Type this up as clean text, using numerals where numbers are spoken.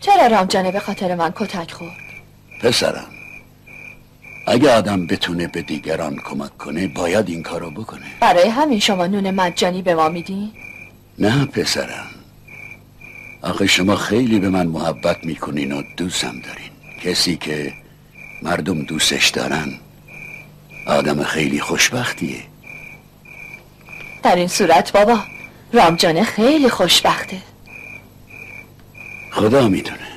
چرا رامجانه به خاطر من کتک خورد؟ پسرم، اگه آدم بتونه به دیگران کمک کنه باید این کارو بکنه. برای همین شما نون مجانی به ما میدین؟ نه پسرم، آخه شما خیلی به من محبت میکنین و دوستم دارین. کسی که مردم دوستش دارن آدم خیلی خوشبختیه. در این صورت بابا رامجانه خیلی خوشبخته. خدا میدونه.